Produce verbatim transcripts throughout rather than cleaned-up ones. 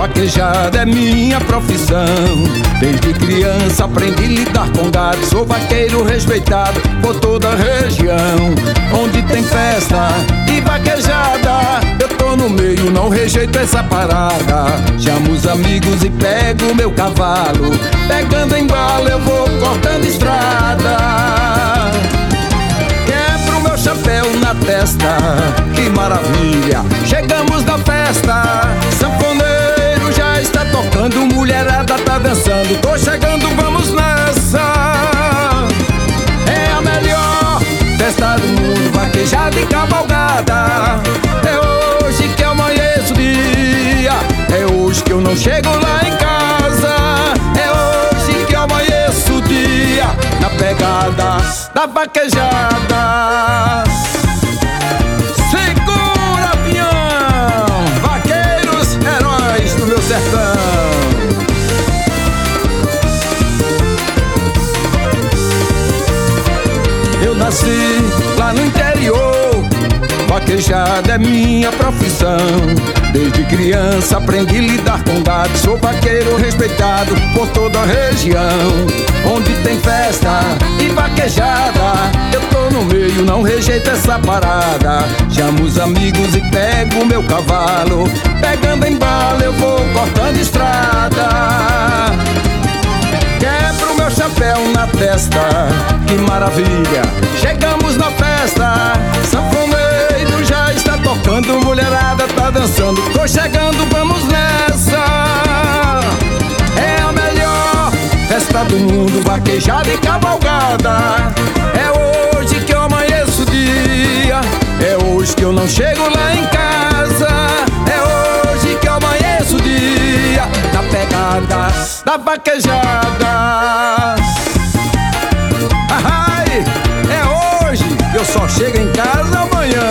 Vaquejada é minha profissão. Desde criança aprendi a lidar com gado. Sou vaqueiro respeitado por toda a região. Onde tem festa e vaquejada, eu tô no meio, não rejeito essa parada. Chamo os amigos e pego meu cavalo. Pegando embalo eu vou cortando estrada. Quebro meu chapéu na testa, que maravilha, chegamos na festa. Sanfoneiro já está tocando, mulherada tá dançando. Tô chegando, vamos nessa. É a melhor festa do mundo, vaquejada e cavalgada. É hoje que eu amanheço o dia, é hoje que eu não chego lá em casa. É hoje que eu amanheço o dia, na pegada da vaquejada. Segura, peão! Vaqueiros, heróis do meu sertão. Eu nasci lá no interior, vaquejada é minha profissão. Desde criança aprendi a lidar com gado. Sou vaqueiro respeitado por toda a região. Onde tem festa e vaquejada, eu tô no meio, não rejeito essa parada. Chamo os amigos e pego meu cavalo. Pegando embalo eu vou cortando estrada. Quebro meu chapéu na testa, que maravilha, chegamos na festa. Sanfoneiro já está tocando, mulherada tá dançando. Tô chegando, vamos nessa. É a melhor festa do mundo, vaquejada e cavalgada. É hoje que eu amanheço o dia, é hoje que eu não chego lá em casa. É hoje que eu amanheço o dia, na pegada da vaquejada. Ai, é hoje que eu só chego em casa amanhã.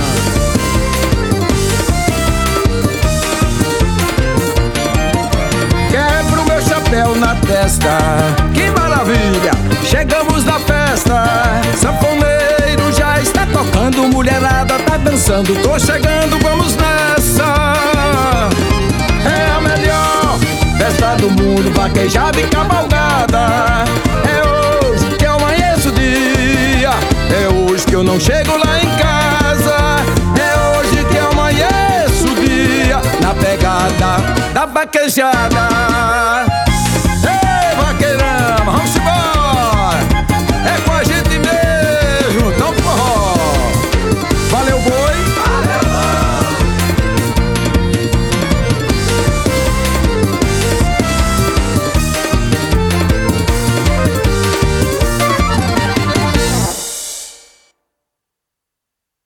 Quebro meu chapéu na testa, que maravilha, chegamos na festa. Sanfoneiro já está tocando, mulherada tá dançando. Tô chegando, vamos nessa. É a melhor festa do mundo, vaquejada e cavalgada. É hoje que eu amanheço o dia, é hoje que eu não chego lá em casa. É hoje que eu amanheço o dia, na pegada da vaquejada.